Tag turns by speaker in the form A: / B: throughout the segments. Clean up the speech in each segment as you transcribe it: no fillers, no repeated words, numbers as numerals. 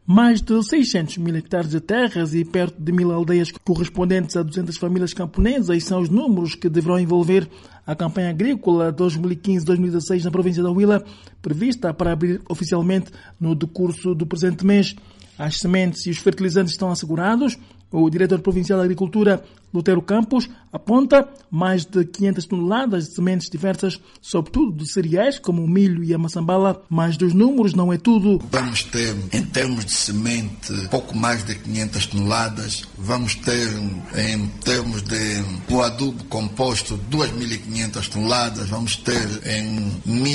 A: Mais de 600 mil hectares de terras e perto de 1000 aldeias correspondentes a 200 famílias camponesas são os números que deverão envolver a campanha agrícola 2015-2016 na província da Huila, prevista para abrir oficialmente no decurso do presente mês. As sementes e os fertilizantes estão assegurados. O diretor provincial da Agricultura, Lutero Campos, aponta mais de 500 toneladas de sementes diversas, sobretudo de cereais como o milho e a maçambala, mas dos números não é tudo.
B: Vamos ter, em termos de semente, pouco mais de 500 toneladas. Vamos ter, em termos de o adubo composto, 2.500 toneladas. Vamos ter em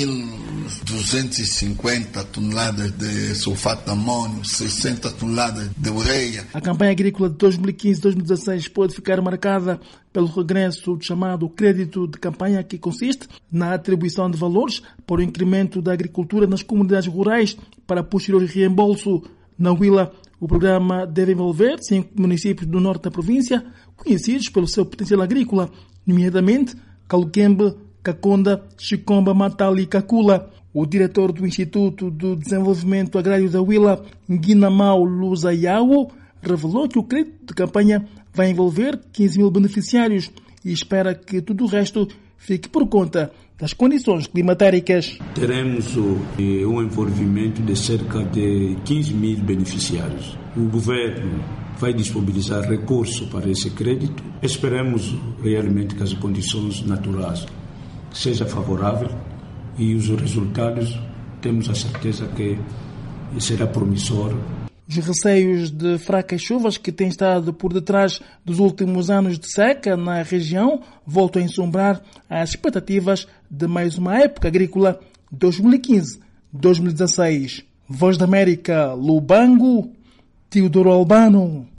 B: 1.250 toneladas de sulfato de amônio, 600 toneladas de ureia.
A: A campanha agrícola de 2015-2016 pode ficar marcada pelo regresso do chamado crédito de campanha, que consiste na atribuição de valores para o incremento da agricultura nas comunidades rurais para posterior reembolso. Na Huila, o programa deve envolver 5 municípios do norte da província, conhecidos pelo seu potencial agrícola, nomeadamente Caluquembe, Caconda, Chicomba, Matala e Cacula. O diretor do Instituto de Desenvolvimento Agrário da Huila, Nguinamau Luzaiao, revelou que o crédito de campanha vai envolver 15 mil beneficiários e espera que tudo o resto fique por conta das condições climatéricas.
C: Teremos um envolvimento de cerca de 15 mil beneficiários. O governo vai disponibilizar recursos para esse crédito. Esperamos realmente que as condições naturais sejam favoráveis e os resultados temos a certeza que será promissor.
A: Os receios de fracas chuvas que têm estado por detrás dos últimos anos de seca na região voltam a ensombrar as expectativas de mais uma época agrícola 2015-2016. Voz da América, Lubango, Teodoro Albano.